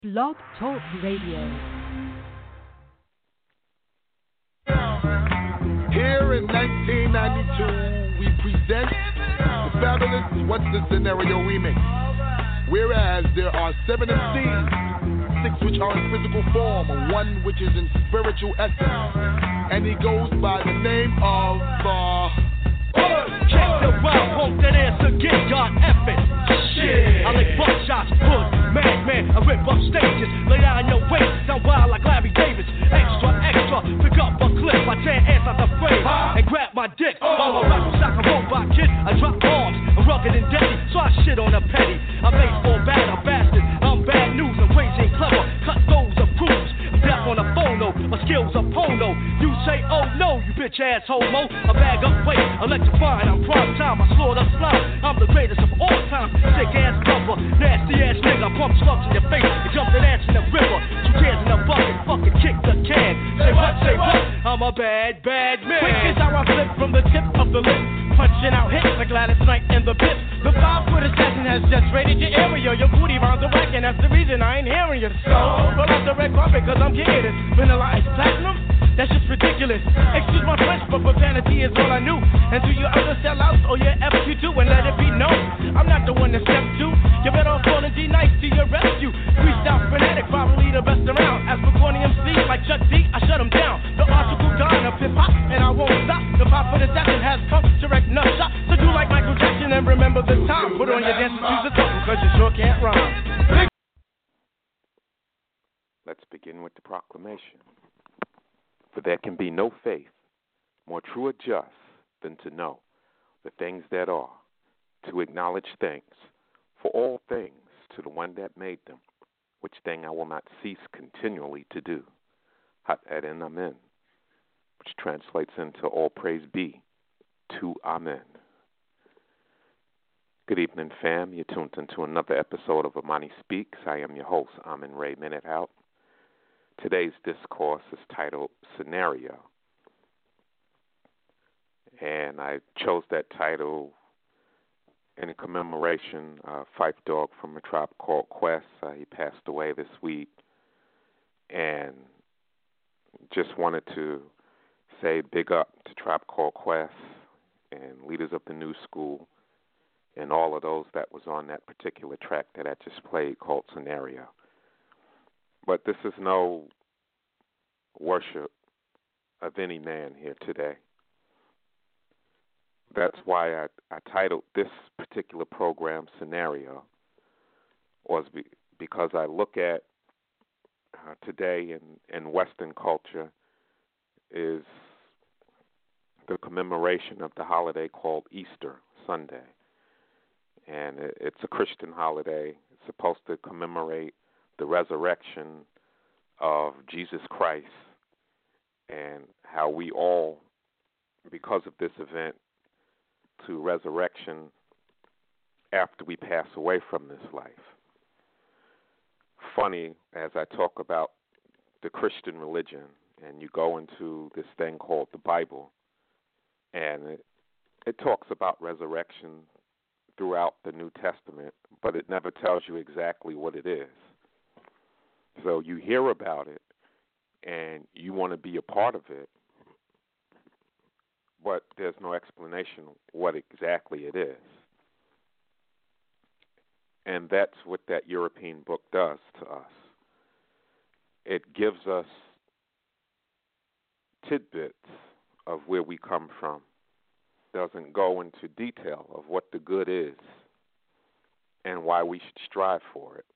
Blog Talk Radio. Here in 1992, we present the fabulous What's the Scenario remix. Whereas there are 7 MCs, 6 which are in physical form, 1 which is in spiritual essence, and he goes by the name of Check the wild quote that answer, get y'all effing. Shit, I like buckshots, hood, madman, I rip up stages, lay down your waist, I'm wild like Larry Davis. Extra, pick up a clip, I tear ass out the frame, and grab my dick. While I rap like a robot kid, I drop bombs, I'm rugged and deadly, so I shit on a petty. I'm baseball bad, I'm bastard, I'm bad news, I'm crazy and clever, cut those of crews. I'm deaf on the phone, though, my skills are polo. You say, oh no, you bitch ass homo, I bag up weight, electrifying, I'm prime time, I slaughter slime, I'm the greatest of all time. Sick ass cover, nasty ass nigga, pump slugs in your face, and jump that ass in the river. 2 cans in a bucket, fucking kick the can. Say what, I'm a bad, bad man. Quick as how I flip from the tip of the lip, punching out hits like Gladys Knight in the pit. The 5-foot assassin has just raided your area, your booty rounds are whack, and that's the reason I ain't hearing you. So, roll out the red carpet, cause I'm getting it. Vanilla Ice Platinum? That's just ridiculous. Excuse my French, but profanity is all I knew. And do you other sellouts or your FQ2 and let it be known? I'm not the one to step to. You better call and G-Nice to your rescue. Freestyle fanatic, probably the best around. As for corny MC like Chuck D, I shut him down. The article gone of hip hop, and I won't stop. The 5-foot assassin has come to wreck nut shop. So do like Michael Jackson and remember the time. Put on your dancing shoes and talk, cause you sure can't rhyme. Let's begin with the proclamation. For there can be no faith more true or just than to know the things that are, to acknowledge thanks for all things to the one that made them, which thing I will not cease continually to do. Hat Eden Amen, which translates into all praise be to Amen. Good evening, fam. You're tuned into another episode of Amani Speaks. I am your host, Amin Ray Minute Out. Today's discourse is titled Scenario, and I chose that title in commemoration of Phife Dawg from A Tribe Called Quest. He passed away this week, and just wanted to say big up to Tribe Called Quest and leaders of the new school and all of those that was on that particular track that I just played called Scenario. But this is no worship of any man here today. That's why I titled this particular program Scenario, was because I look at today in Western culture is the commemoration of the holiday called Easter Sunday. And it's a Christian holiday. It's supposed to commemorate the resurrection of Jesus Christ and how we all, because of this event, to resurrection after we pass away from this life. Funny, as I talk about the Christian religion, and you go into this thing called the Bible, and it talks about resurrection throughout the New Testament, but it never tells you exactly what it is. So you hear about it, and you want to be a part of it, but there's no explanation what exactly it is. And that's what that European book does to us. It gives us tidbits of where we come from. Doesn't go into detail of what the good is and why we should strive for it.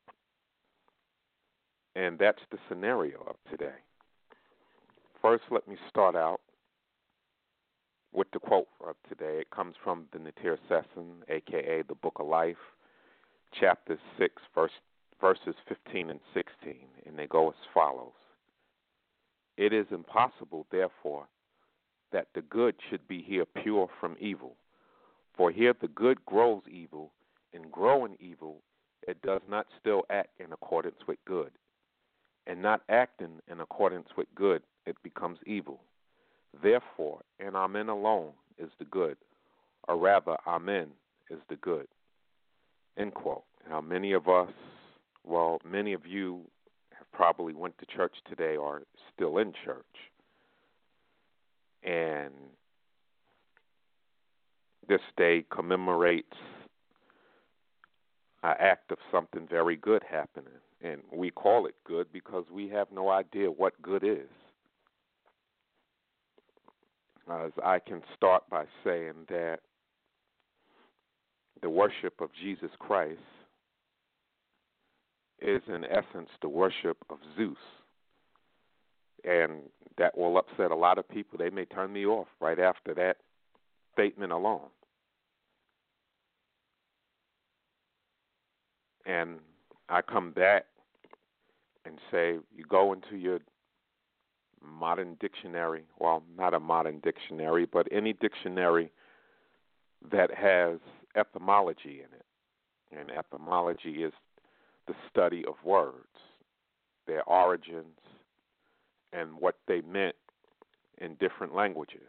And that's the scenario of today. First, let me start out with the quote of today. It comes from the Natir Sesson, a.k.a. the Book of Life, chapter 6, verses 15 and 16, and they go as follows. It is impossible, therefore, that the good should be here pure from evil. For here the good grows evil, and growing evil, it does not still act in accordance with good. And not acting in accordance with good, it becomes evil. Therefore, an Amen alone is the good, or rather, Amen is the good. End quote. Now, many of us Well, many of you have probably went to church today or still in church. And this day commemorates an act of something very good happening. And we call it good because we have no idea what good is. As I can start by saying that the worship of Jesus Christ is in essence the worship of Zeus. And that will upset a lot of people. They may turn me off right after that statement alone. And I come back and say, you go into your modern dictionary, well, not a modern dictionary, but any dictionary that has etymology in it. And etymology is the study of words, their origins, and what they meant in different languages.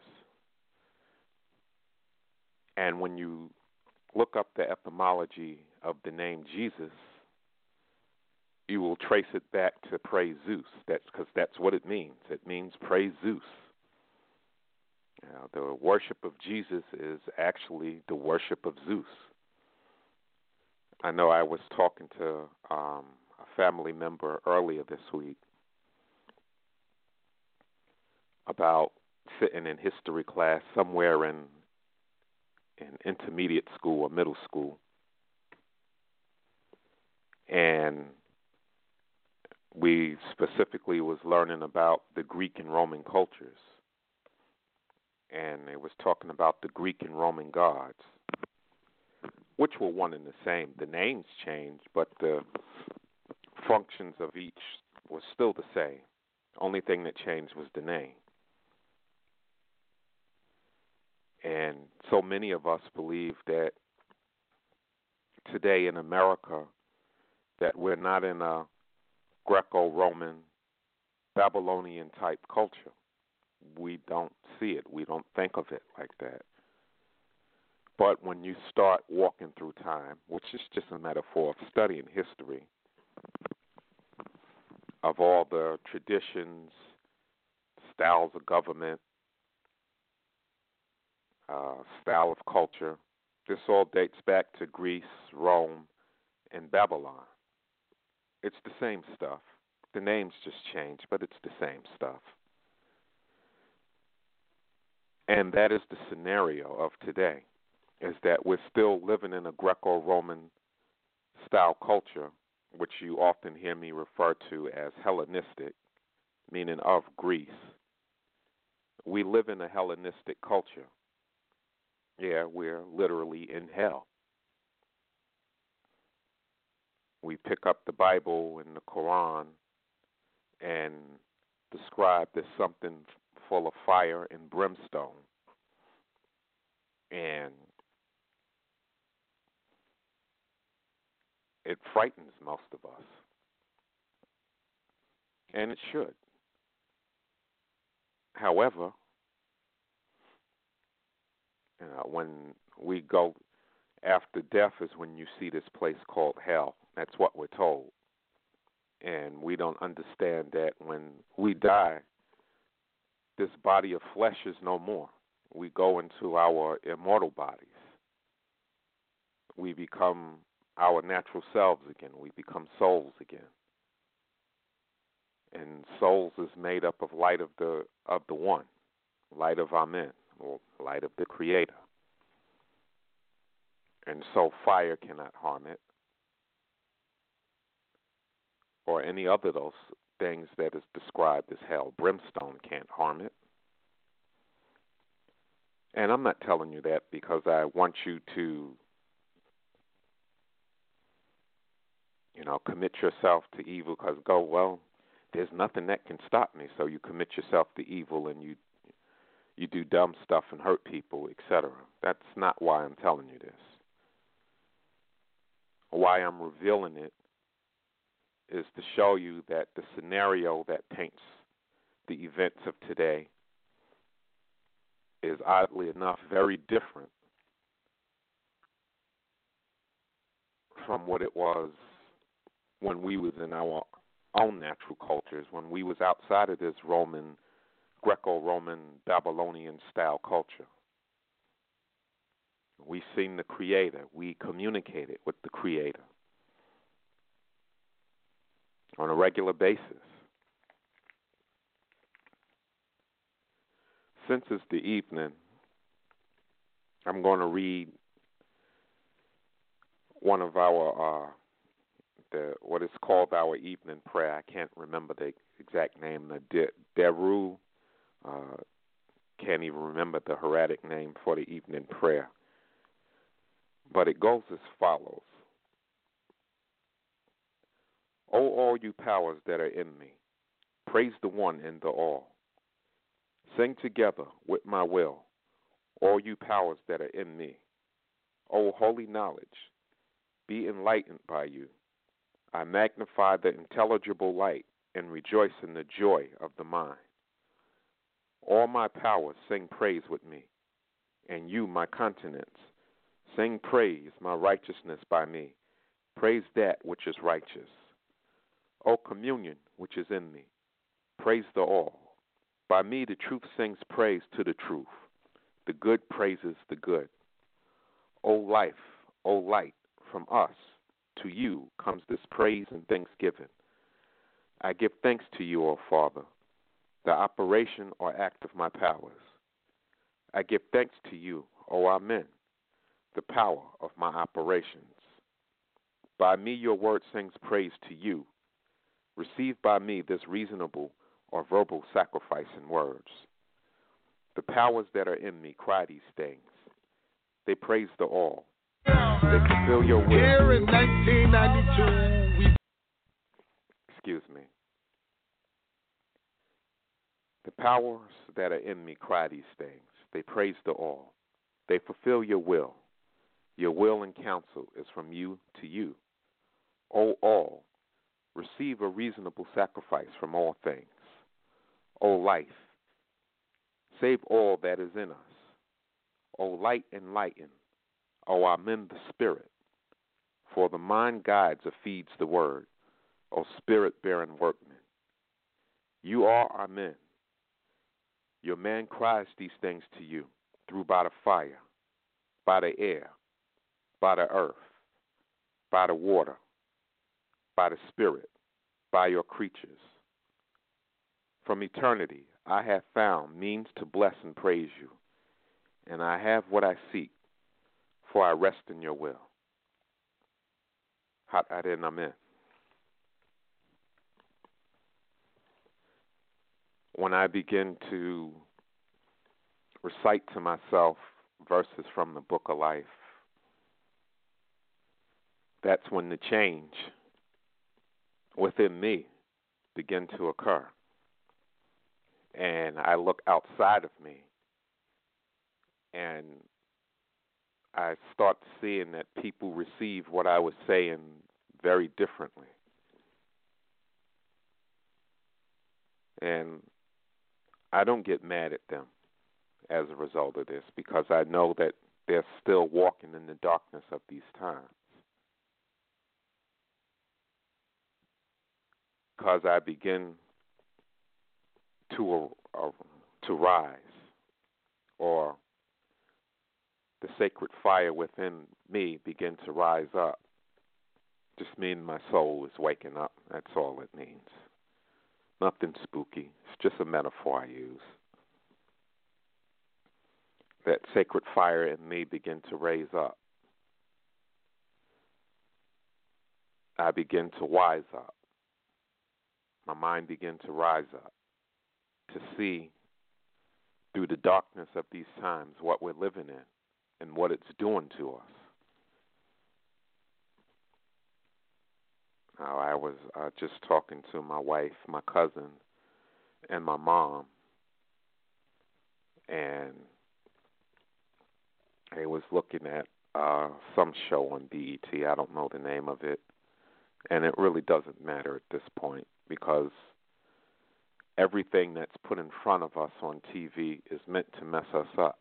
And when you look up the etymology of the name Jesus, you will trace it back to praise Zeus. That's because that's what it means. It means praise Zeus. Now, the worship of Jesus is actually the worship of Zeus. I know I was talking to a family member earlier this week about sitting in history class somewhere in intermediate school or middle school. And we specifically was learning about the Greek and Roman cultures. And it was talking about the Greek and Roman gods, which were one and the same. The names changed, but the functions of each was still the same. Only thing that changed was the name. And so many of us believe that today in America that we're not in a Greco-Roman, Babylonian-type culture. We don't see it. We don't think of it like that. But when you start walking through time, which is just a metaphor of studying history, of all the traditions, styles of government, style of culture, this all dates back to Greece, Rome, and Babylon. It's the same stuff. The names just change, but it's the same stuff. And that is the scenario of today, is that we're still living in a Greco-Roman style culture, which you often hear me refer to as Hellenistic, meaning of Greece. We live in a Hellenistic culture. Yeah, we're literally in hell. We pick up the Bible and the Quran and describe as something full of fire and brimstone. And it frightens most of us. And it should. However, when we go after death is when you see this place called hell. That's what we're told. And we don't understand that when we die, this body of flesh is no more. We go into our immortal bodies. We become our natural selves again. We become souls again. And souls is made up of light of the one, light of Amen, or light of the Creator. And so fire cannot harm it, or any other of those things that is described as hell. Brimstone can't harm it. And I'm not telling you that because I want you to, commit yourself to evil because there's nothing that can stop me. So you commit yourself to evil and you do dumb stuff and hurt people, etc. That's not why I'm telling you this. Why I'm revealing it is to show you that the scenario that paints the events of today is, oddly enough, very different from what it was when we was in our own natural cultures, when we was outside of this Roman, Greco-Roman, Babylonian-style culture. We seen the Creator. We communicated with the Creator on a regular basis. Since it's the evening, I'm going to read one of our what is called our evening prayer. I can't remember the exact name. The Deru, can't even remember the Heradic name for the evening prayer. But it goes as follows. O all you powers that are in me, praise the one in the all. Sing together with my will, all you powers that are in me. O holy knowledge, be enlightened by you. I magnify the intelligible light and rejoice in the joy of the mind. All my powers sing praise with me, and you, my countenance, sing praise, my righteousness by me. Praise that which is righteous. O communion which is in me, praise the all. By me the truth sings praise to the truth. The good praises the good. O life, O light, from us to you comes this praise and thanksgiving. I give thanks to you, O Father, the operation or act of my powers. I give thanks to you, O Amen, the power of my operations. By me your word sings praise to you. Receive by me this reasonable or verbal sacrifice in words. The powers that are in me cry these things. They praise the all. They fulfill your will. Here in 1992, Excuse me. The powers that are in me cry these things. They praise the all. They fulfill your will. Your will and counsel is from you to you. O all, receive a reasonable sacrifice from all things. O life, save all that is in us. O light enlighten. O Amen the Spirit. For the mind guides or feeds the word. O Spirit-bearing workman. You are Amen. Your man cries these things to you through by the fire, by the air, by the earth, by the water, by the Spirit, by your creatures. From eternity I have found means to bless and praise you, and I have what I seek, for I rest in your will. Hat Adin Amen. When I begin to recite to myself verses from the Book of Life, that's when the change within me begin to occur. And I look outside of me, and I start seeing that people receive what I was saying very differently. And I don't get mad at them as a result of this, because I know that they're still walking in the darkness of these times. Because I begin to rise, or the sacred fire within me begin to rise up. Just means my soul is waking up. That's all it means. Nothing spooky. It's just a metaphor I use. That sacred fire in me begin to raise up. I begin to wise up. My mind begin to rise up to see through the darkness of these times what we're living in and what it's doing to us. Now, I was just talking to my wife, my cousin, and my mom, and I was looking at some show on BET. I don't know the name of it, and it really doesn't matter at this point, because everything that's put in front of us on TV is meant to mess us up.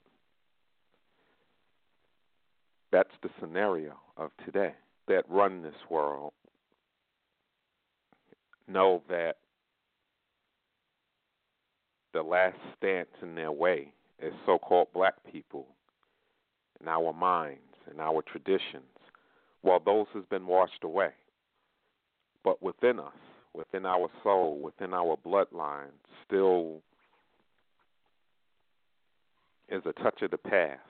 That's the scenario of today that run this world. know that the last stance in their way is so-called black people in our minds and our traditions. Well, those has been washed away. But within us, within our soul, within our bloodline, still is a touch of the past.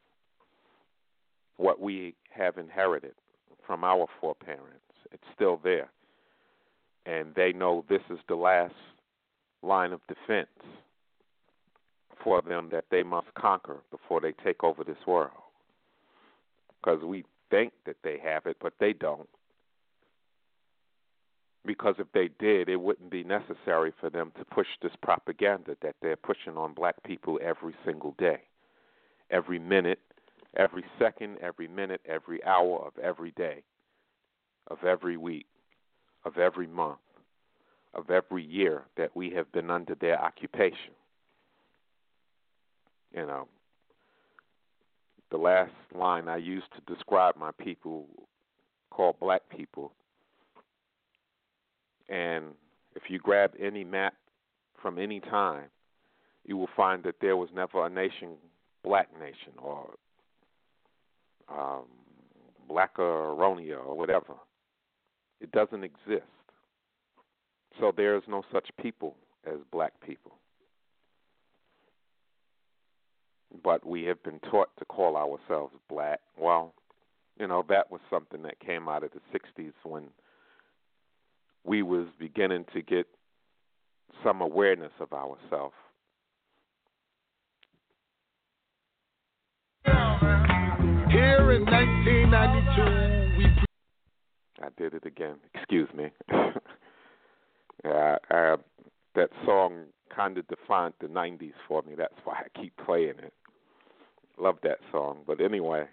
What we have inherited from our foreparents, it's still there. And they know this is the last line of defense for them that they must conquer before they take over this world. Because we think that they have it, but they don't. Because if they did, it wouldn't be necessary for them to push this propaganda that they're pushing on black people every single day, every minute, every second, every minute, every hour of every day, of every week, of every month, of every year that we have been under their occupation. You know, the last line I used to describe my people called black people, and if you grab any map from any time, you will find that there was never a nation, black nation, or Blackaronia, or whatever. It doesn't exist. So there is no such people as black people. But we have been taught to call ourselves black. Well, you know, that was something that came out of the 60s when we was beginning to get some awareness of ourselves. Here in 1992, I did it again. Excuse me. That song kind of defined the 90s for me. That's why I keep playing it. Love that song. But anyway,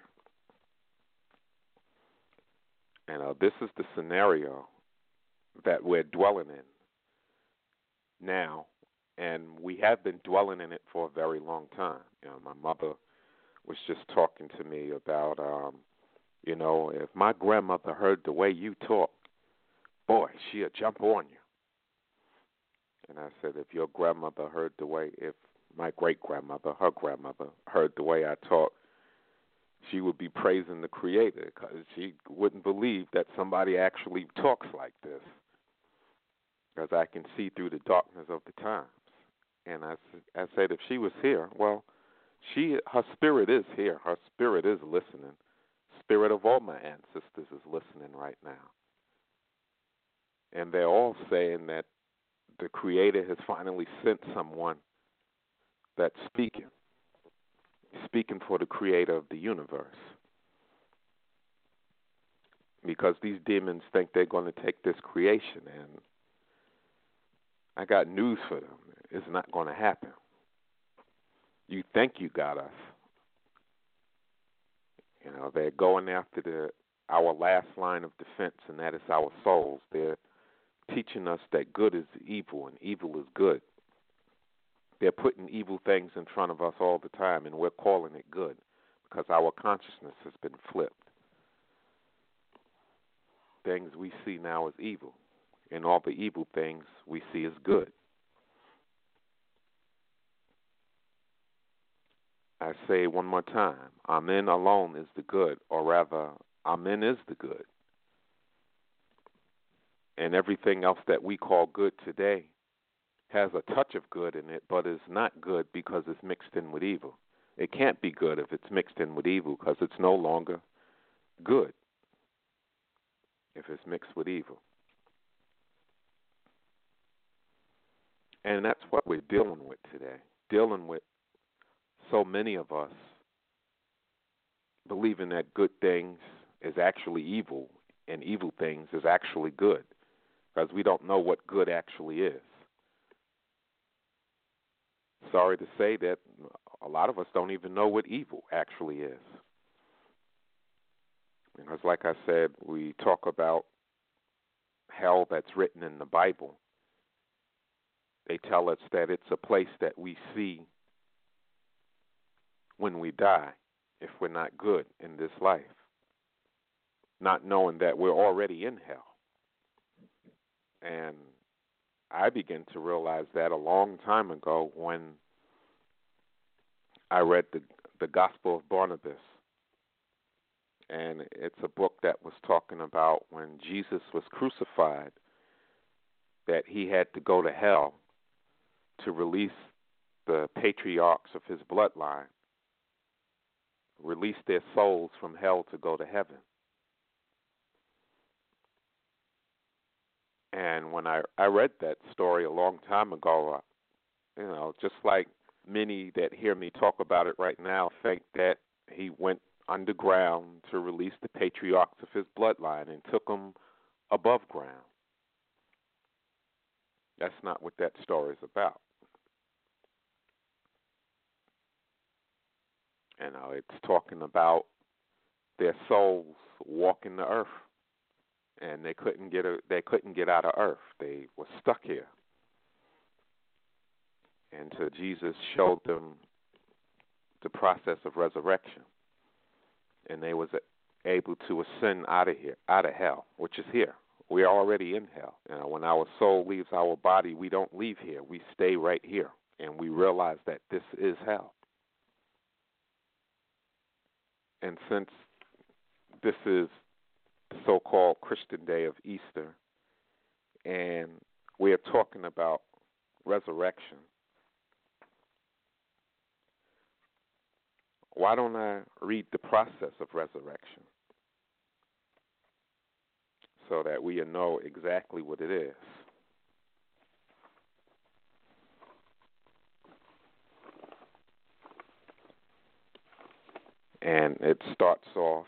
you know, this is the scenario that we're dwelling in now, and we have been dwelling in it for a very long time. You know, my mother was just talking to me about, you know, if my grandmother heard the way you talk, boy, she'd jump on you. And I said, if your grandmother heard the way, if my great-grandmother, her grandmother, heard the way I talk, she would be praising the Creator because she wouldn't believe that somebody actually talks like this. Because I can see through the darkness of the times. And I said, if she was here, well, her spirit is here. Her spirit is listening. Spirit of all my ancestors is listening right now. And they're all saying that the Creator has finally sent someone that's speaking for the Creator of the universe. Because these demons think they're going to take this creation, and I got news for them. It's not going to happen. You think you got us. You know, they're going after our last line of defense, and that is our souls. They're teaching us that good is evil and evil is good. They're putting evil things in front of us all the time, and we're calling it good because our consciousness has been flipped. Things we see now as evil, and all the evil things we see as good. I say one more time, Amen alone is the good, or rather, Amen is the good. And everything else that we call good today has a touch of good in it, but is not good because it's mixed in with evil. It can't be good if it's mixed in with evil because it's no longer good if it's mixed with evil. And that's what we're dealing with today, dealing with so many of us believing that good things is actually evil and evil things is actually good because we don't know what good actually is. Sorry to say that a lot of us don't even know what evil actually is. Because like I said, we talk about hell that's written in the Bible. They tell us that it's a place that we see when we die if we're not good in this life, not knowing that we're already in hell. And I began to realize that a long time ago when I read the Gospel of Barnabas. And it's a book that was talking about when Jesus was crucified, that he had to go to hell to release the patriarchs of his bloodline, release their souls from hell to go to heaven. And when I read that story a long time ago, just like many that hear me talk about it right now think that he went underground to release the patriarchs of his bloodline and took them above ground. That's not what that story is about. It's talking about their souls walking the earth, and they couldn't get out of earth. They were stuck here. And so Jesus showed them the process of resurrection, and they was able to ascend out of hell, which is here. We are already in hell. When our soul leaves our body, we don't leave here. We stay right here, and we realize that this is hell. And since this is the so-called Christian day of Easter, and we are talking about resurrection, why don't I read the process of resurrection so that we know exactly what it is? And it starts off,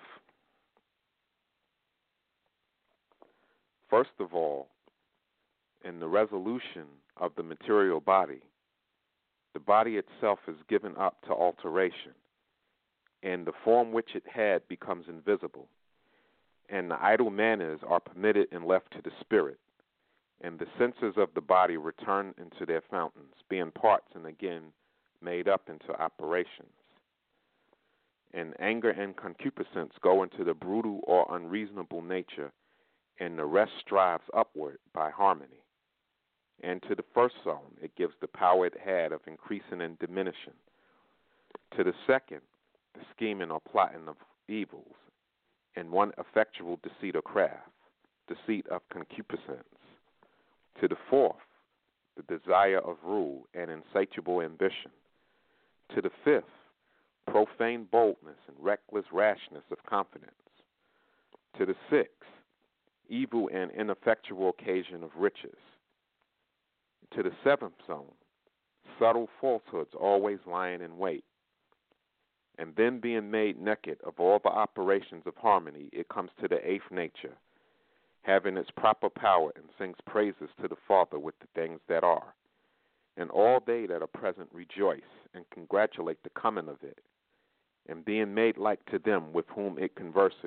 first of all, in the resolution of the material body, the body itself is given up to alteration, and the form which it had becomes invisible, and the idle manners are permitted and left to the spirit, and the senses of the body return into their fountains, being parts and again made up into operations. And anger and concupiscence go into the brutal or unreasonable nature, and the rest strives upward by harmony. And to the first zone, it gives the power it had of increasing and diminishing. To the second, the scheming or plotting of evils, and one effectual deceit or craft, deceit of concupiscence. To the fourth, the desire of rule and insatiable ambition. To the fifth, profane boldness and reckless rashness of confidence. To the sixth, evil and ineffectual occasion of riches. To the seventh zone, subtle falsehoods always lying in wait. And then being made naked of all the operations of harmony, it comes to the eighth nature, having its proper power and sings praises to the Father with the things that are. And all they that are present rejoice and congratulate the coming of it. And being made like to them with whom it converses,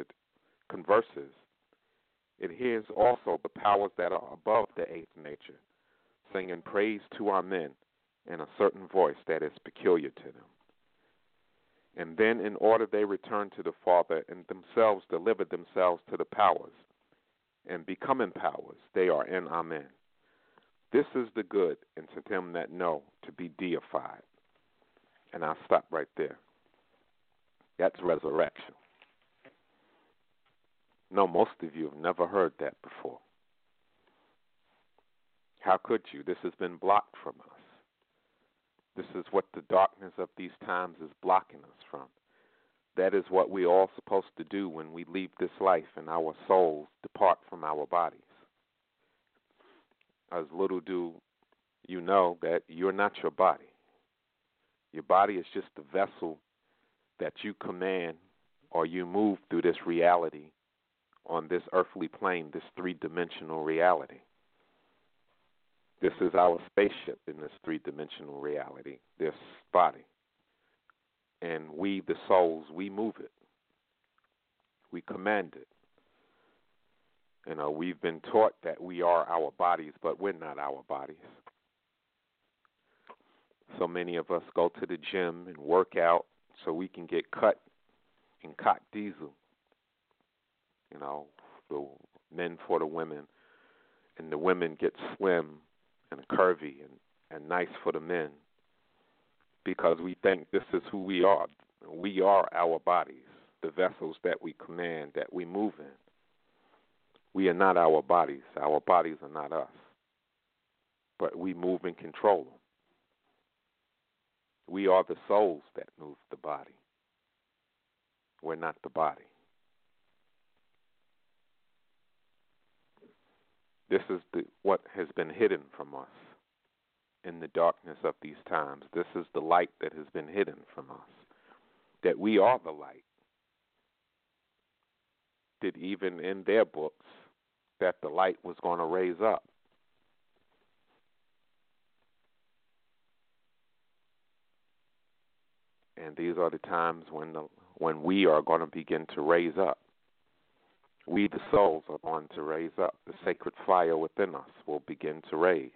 it hears also the powers that are above the eighth nature, singing praise to our men in a certain voice that is peculiar to them. And then in order they return to the Father and themselves deliver themselves to the powers, and becoming powers, they are in Amen. This is the good, and to them that know to be deified. And I'll stop right there. That's resurrection. No, most of you have never heard that before. How could you? This has been blocked from us. This is what the darkness of these times is blocking us from. That is what we're all supposed to do when we leave this life and our souls depart from our bodies. As little do you know that you're not your body. Your body is just the vessel that you command or you move through this reality on this earthly plane, this three-dimensional reality. This is our spaceship in this three-dimensional reality, this body. And we, the souls, we move it. We command it. We've been taught that we are our bodies, but we're not our bodies. So many of us go to the gym and work out so we can get cut and cock diesel. The men for the women, and the women get slim, curvy and nice for the men because we think this is who we are. We are our bodies, the vessels that we command, that we move in. We are not our bodies. Our bodies are not us. But we move and control them. We are the souls that move the body. We're not the body. This is what has been hidden from us in the darkness of these times. This is the light that has been hidden from us, that we are the light. That even in their books, that the light was going to raise up. And these are the times when we are going to begin to raise up. We, the souls, are going to raise up. The sacred fire within us will begin to raise.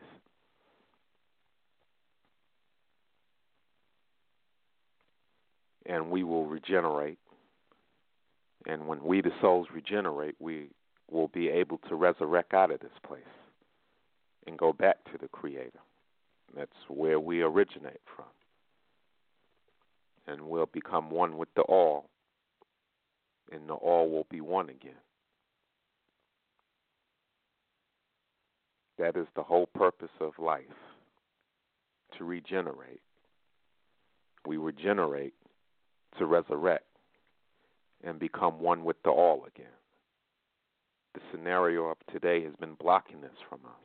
And we will regenerate. And when we, the souls, regenerate, we will be able to resurrect out of this place and go back to the Creator. That's where we originate from. And we'll become one with the all, and the all will be one again. That is the whole purpose of life, to regenerate. We regenerate to resurrect and become one with the all again. The scenario of today has been blocking this from us.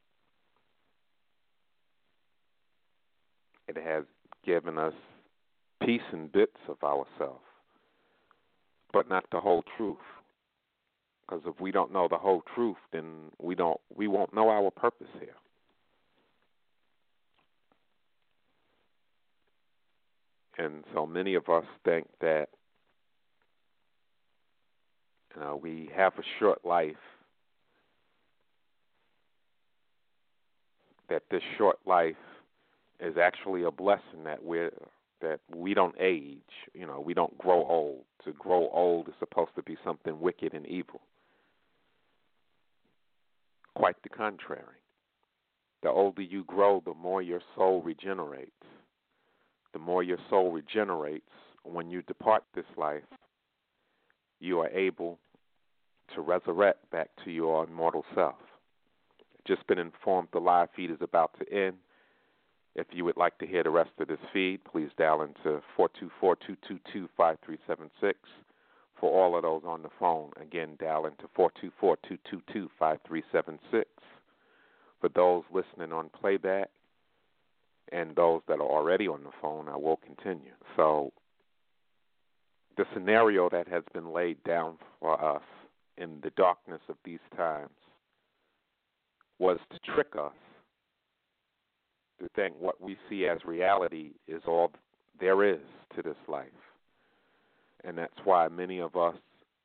It has given us piece and bits of ourselves, but not the whole truth. Because if we don't know the whole truth, then we won't know our purpose here. And so many of us think that we have a short life, that this short life is actually a blessing, that we don't age, we don't grow old. To grow old is supposed to be something wicked and evil. Quite the contrary. The older you grow, the more your soul regenerates. The more your soul regenerates, when you depart this life, you are able to resurrect back to your immortal self. Just been informed the live feed is about to end. If you would like to hear the rest of this feed, please dial into 424-222-5376. For all of those on the phone, again, dial into 424-222-5376. For those listening on playback and those that are already on the phone, I will continue. So the scenario that has been laid down for us in the darkness of these times was to trick us to think what we see as reality is all there is to this life. And that's why many of us,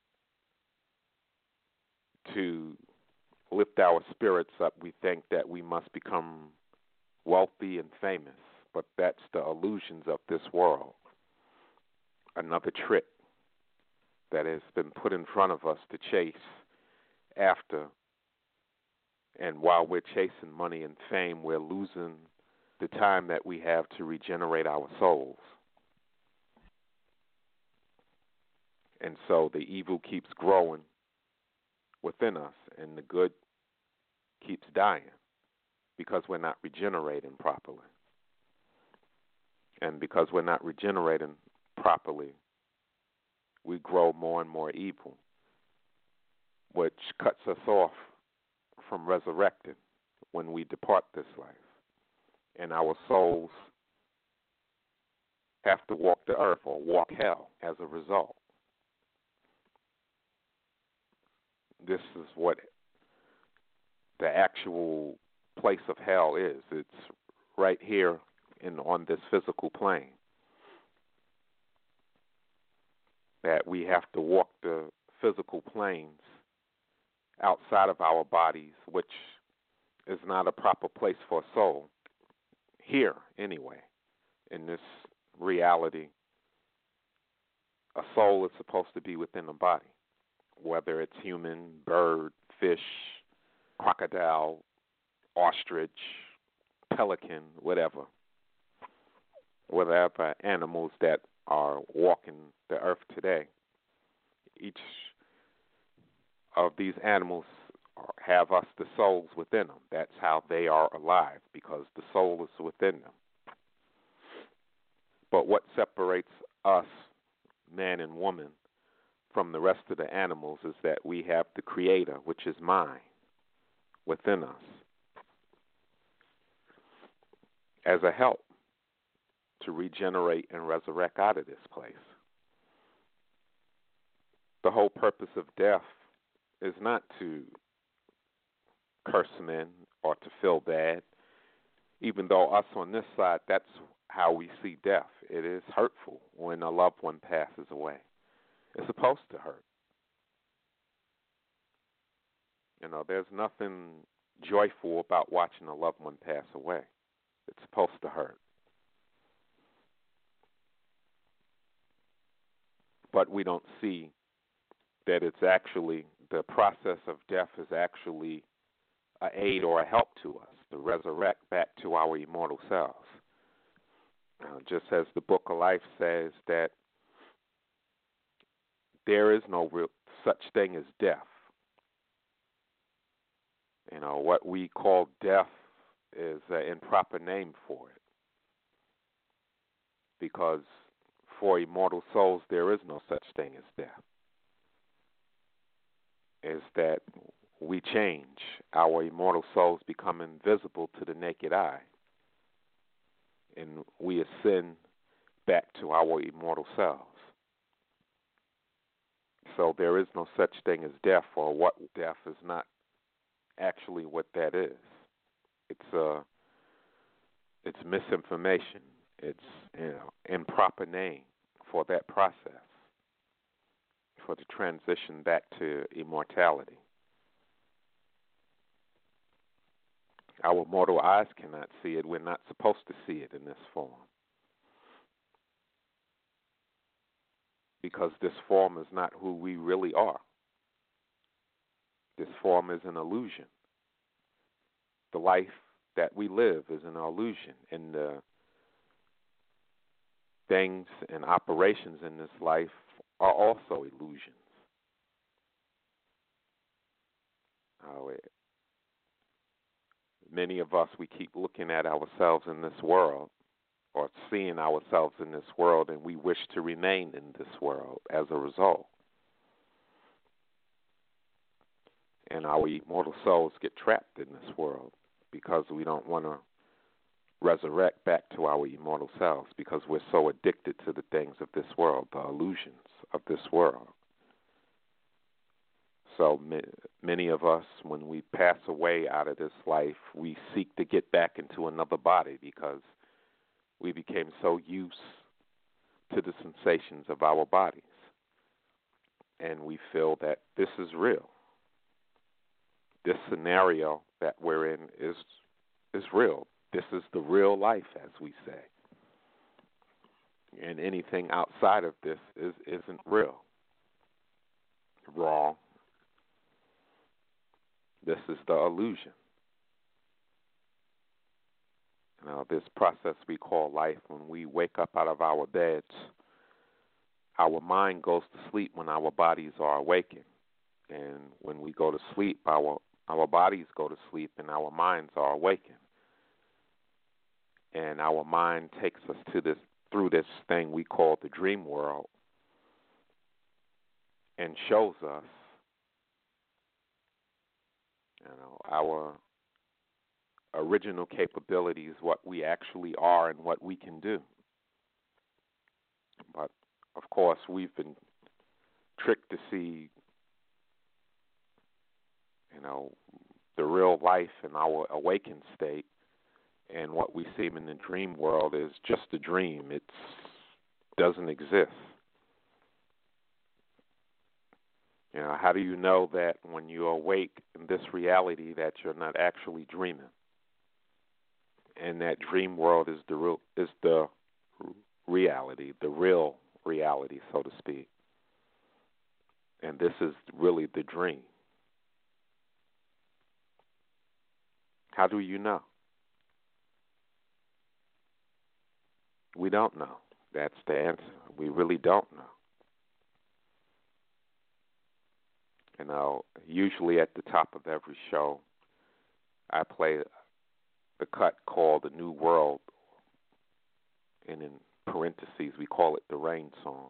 to lift our spirits up, we think that we must become wealthy and famous. But that's the illusions of this world. Another trick that has been put in front of us to chase after. And while we're chasing money and fame, we're losing the time that we have to regenerate our souls. And so the evil keeps growing within us, and the good keeps dying because we're not regenerating properly. And because we're not regenerating properly, we grow more and more evil, which cuts us off from resurrecting when we depart this life. And our souls have to walk the earth or walk hell as a result. This is what the actual place of hell is. It's right here on this physical plane. That we have to walk the physical planes outside of our bodies, which is not a proper place for a soul. Here, anyway, in this reality, a soul is supposed to be within a body, whether it's human, bird, fish, crocodile, ostrich, pelican, whatever animals that are walking the earth today. Each of these animals have us, the souls within them. That's how they are alive, because the soul is within them. But what separates us, man and woman, from the rest of the animals is that we have the Creator, which is mind, within us as a help to regenerate and resurrect out of this place. The whole purpose of death is not to curse men or to feel bad, even though us on this side, that's how we see death. It is hurtful when a loved one passes away. It's supposed to hurt. You know, there's nothing joyful about watching a loved one pass away. It's supposed to hurt. But we don't see that it's actually, the process of death is actually an aid or a help to us to resurrect back to our immortal selves. Just as the Book of Life says that there is no real such thing as death. You know, what we call death is an improper name for it. Because for immortal souls, there is no such thing as death. Is that we change. Our immortal souls become invisible to the naked eye. And we ascend back to our immortal selves. So there is no such thing as death, or what death is not actually what that is. It's misinformation. It's improper name for that process, for the transition back to immortality. Our mortal eyes cannot see it. We're not supposed to see it in this form. Because this form is not who we really are. This form is an illusion. The life that we live is an illusion, and the things and operations in this life are also illusions. Many of us, we keep looking at ourselves in this world, or seeing ourselves in this world, and we wish to remain in this world as a result. And our immortal souls get trapped in this world because we don't want to resurrect back to our immortal selves, because we're so addicted to the things of this world, the illusions of this world. So many of us, when we pass away out of this life, we seek to get back into another body because we became so used to the sensations of our bodies. And we feel that this is real. This scenario that we're in is real. This is the real life, as we say. And anything outside of this isn't real. Wrong. This is the illusion. Now, this process we call life, when we wake up out of our beds, our mind goes to sleep when our bodies are awakened. And when we go to sleep, our bodies go to sleep and our minds are awakened. And our mind takes us through this thing we call the dream world and shows us, our original capabilities, what we actually are and what we can do. But, of course, we've been tricked to see, the real life in our awakened state, and what we see in the dream world is just a dream. It doesn't exist. How do you know that when you awake in this reality that you're not actually dreaming? And that dream world is the reality, the real reality, so to speak. And this is really the dream. How do you know? We don't know. That's the answer. We really don't know. You know, usually at the top of every show, I play the cut called The New World, and in parentheses, we call it the Rain Song.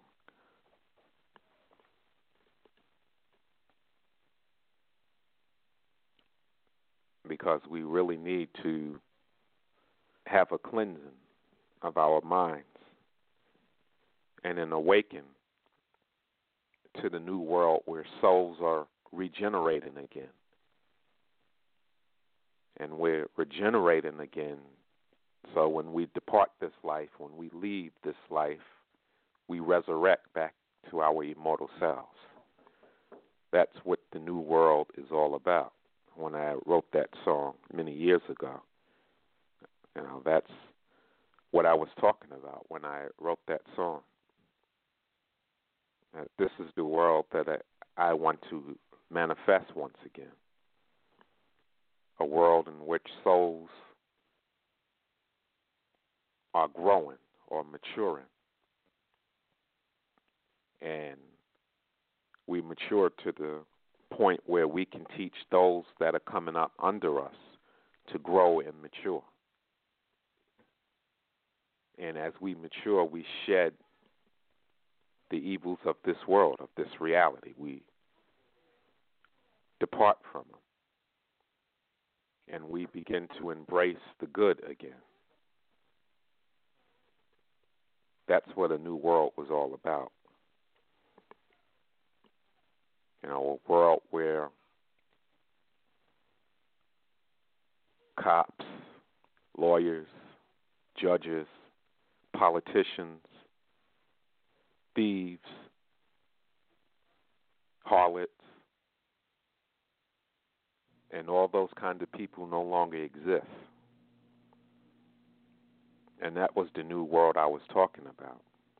Because we really need to have a cleansing of our minds and an awaken to the new world where souls are regenerating again. And we're regenerating again. So when we depart this life, when we leave this life, we resurrect back to our immortal selves. That's what the new world is all about. When I wrote that song many years ago, you know, that's what I was talking about when I wrote that song. This is the world that I want to manifest once again. A world in which souls are growing or maturing. And we mature to the point where we can teach those that are coming up under us to grow and mature. And as we mature, we shed the evils of this world, of this reality. We depart from them. And we begin to embrace the good again. That's what a new world was all about. You know, a world where cops, lawyers, judges, politicians, thieves, harlots, and all those kind of people no longer exist. And that was the new world I was talking about.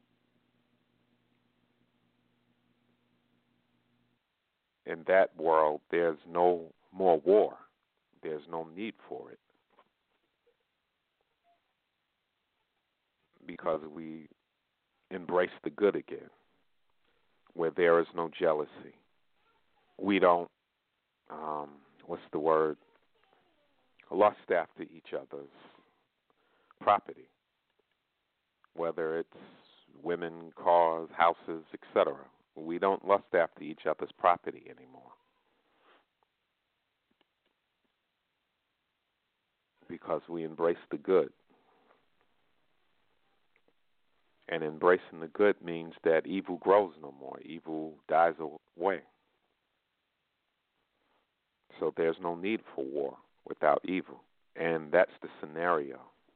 In that world, there's no more war. There's no need for it. Because we embrace the good again, where there is no jealousy. We don't, lust after each other's property, whether it's women, cars, houses, etc. We don't lust after each other's property anymore. Because we embrace the good. And embracing the good means that evil grows no more. Evil dies away. So there's no need for war without evil. And that's the scenario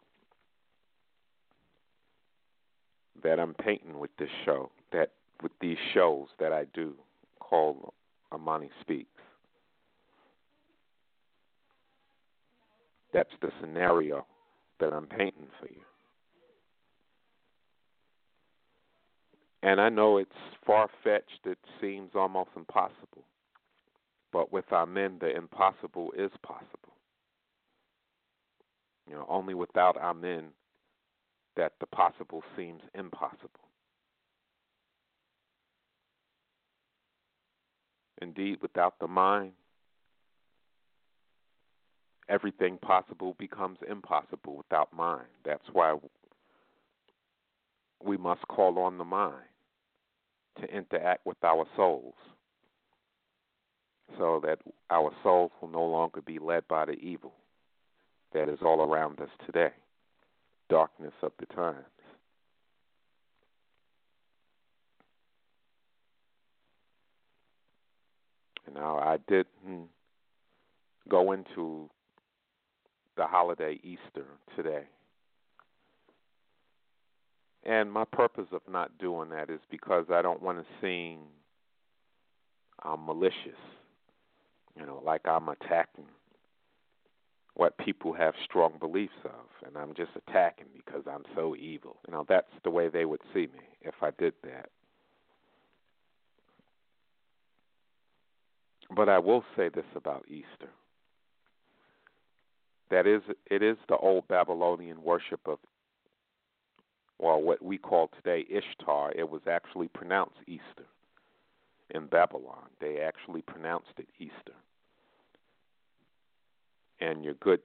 that I'm painting with this show, that with these shows that I do called Amani Speaks. That's the scenario that I'm painting for you. And I know it's far-fetched, it seems almost impossible. But with our men, the impossible is possible. You know, only without our men that the possible seems impossible. Indeed, without the mind, everything possible becomes impossible without mind. That's why we must call on the mind to interact with our souls so that our souls will no longer be led by the evil that is all around us today, darkness of the times. Now, I didn't go into the holiday Easter today. And my purpose of not doing that is because I don't want to seem malicious, like I'm attacking what people have strong beliefs of, and I'm just attacking because I'm so evil. That's the way they would see me if I did that. But I will say this about Easter. It is the old Babylonian worship of well, what we call today Ishtar, it was actually pronounced Easter in Babylon. They actually pronounced it Easter. And your good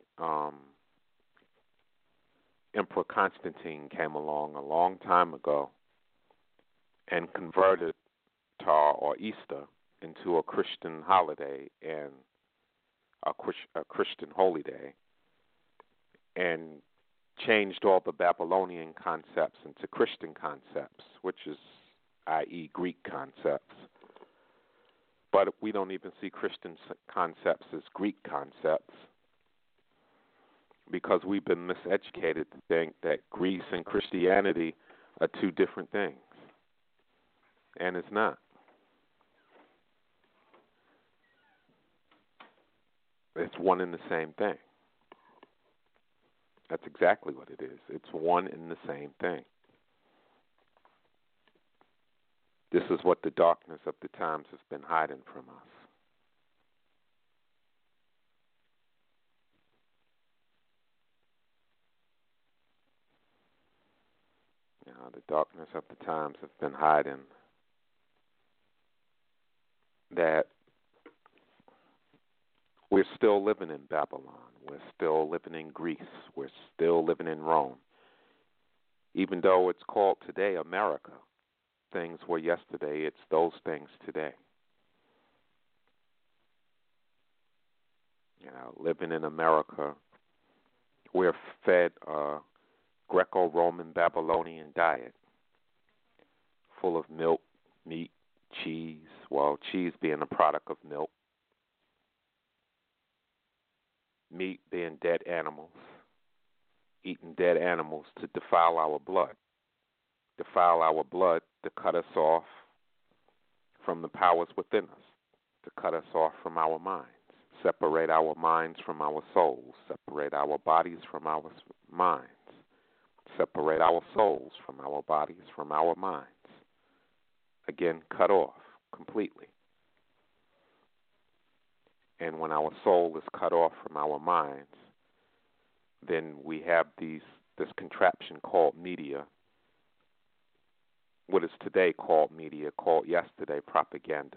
Emperor Constantine came along a long time ago and converted Tar or Easter into a Christian holiday and a Christian holy day, and changed all the Babylonian concepts into Christian concepts, which is, i.e., Greek concepts. But we don't even see Christian concepts as Greek concepts because we've been miseducated to think that Greece and Christianity are two different things. And it's not. It's one and the same thing. That's exactly what it is. It's one and the same thing. This is what the darkness of the times has been hiding from us. The darkness of the times have been hiding that we're still living in Babylon. We're still living in Greece. We're still living in Rome. Even though it's called today America, things were yesterday, it's those things today. Living in America, we're fed a Greco-Roman Babylonian diet full of milk, meat, cheese, well, cheese being a product of milk, meat being dead animals, eating dead animals to defile our blood to cut us off from the powers within us, to cut us off from our minds, separate our minds from our souls, separate our bodies from our minds, separate our souls from our bodies, from our minds. Again, cut off completely. And when our soul is cut off from our minds, then we have this contraption called media, what is today called media, called yesterday propaganda.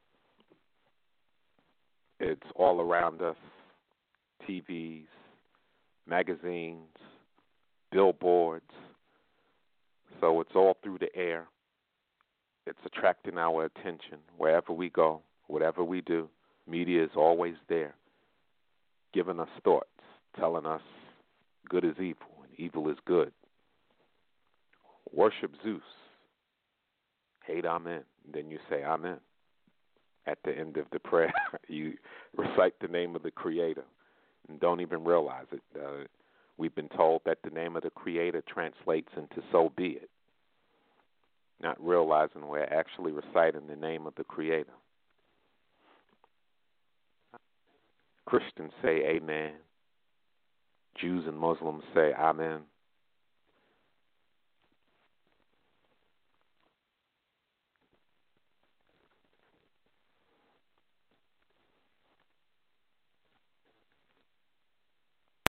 It's all around us, TVs, magazines, billboards. So it's all through the air. It's attracting our attention wherever we go, whatever we do. Media is always there, giving us thoughts, telling us good is evil and evil is good. Worship Zeus. Hate Amen. Then you say Amen. At the end of the prayer, you recite the name of the Creator and don't even realize it. We've been told that the name of the Creator translates into so be it, not realizing we're actually reciting the name of the Creator. Christians say Amen. Jews and Muslims say Amen.